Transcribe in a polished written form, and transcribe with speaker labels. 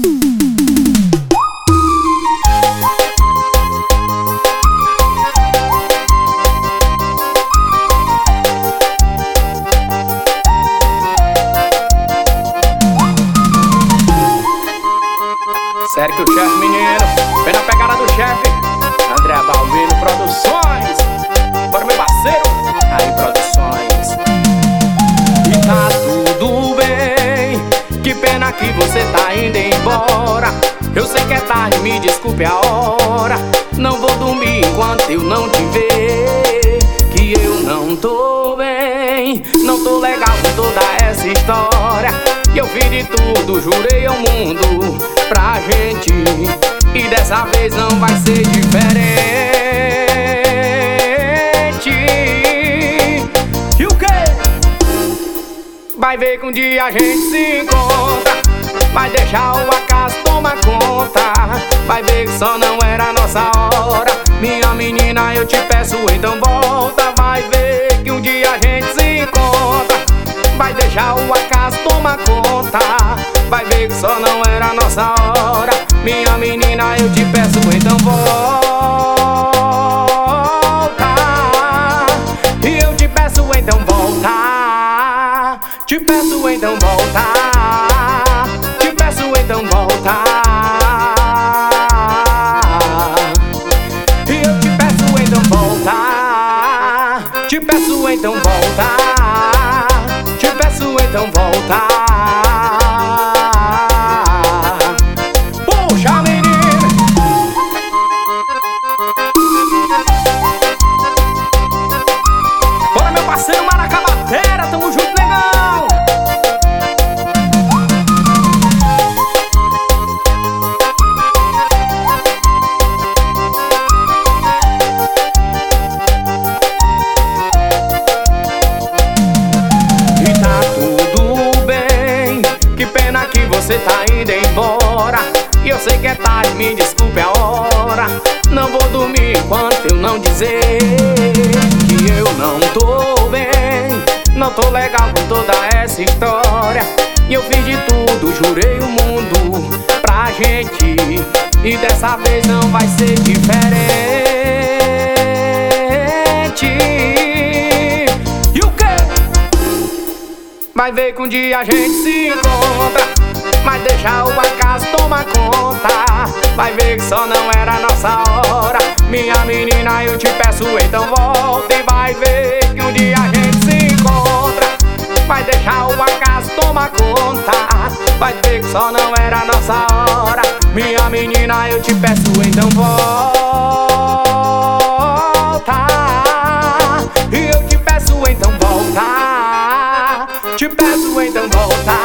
Speaker 1: Sério que o chefe, menino, vem na pegada do chefe André Balbino Produções. Bora, meu parceiro, aí Produções. E tá tudo bem, que pena que você tá indo embora. Eu sei que é tarde, me desculpe a hora. Não vou dormir enquanto eu não te ver. Que eu não tô bem, não tô legal com toda essa história. E eu fiz de tudo, jurei ao mundo pra gente, e dessa vez não vai ser diferente. E o quê? Vai ver que um dia a gente se encontra. Vai deixar o acaso tomar conta. Vai ver que só não era a nossa hora. Minha menina, eu te peço, então volta. Vai ver que um dia a gente se encontra. Vai deixar o acaso tomar conta. Vai ver que só não era a nossa hora. Minha menina, eu te peço, então volta. E eu te peço, então volta. Te peço, então volta. Te peço, então volta. E eu te peço, então volta. Te peço, então volta. Te peço, então volta. Puxa, menina. Bora, meu parceiro Maracabatera, tamo junto, negão. E tá tudo bem, que pena que você tá indo embora. E eu sei que é tarde, me desculpe a hora. Não vou dormir enquanto eu não dizer que eu não tô bem, não tô legal com toda essa história. E eu fiz de tudo, jurei o mundo pra gente, e dessa vez não vai ser diferente. E o quê? Vai ver que um dia a gente se encontra. Vai deixar o acaso tomar conta. Vai ver que só não era a nossa hora. Minha menina, eu te peço, então volta. E vai ver que um dia a gente se encontra. Vai deixar o acaso tomar conta. Vai ver que só não era a nossa hora. Minha menina, eu te peço, então volta. E eu te peço, então volta. Te peço, então volta.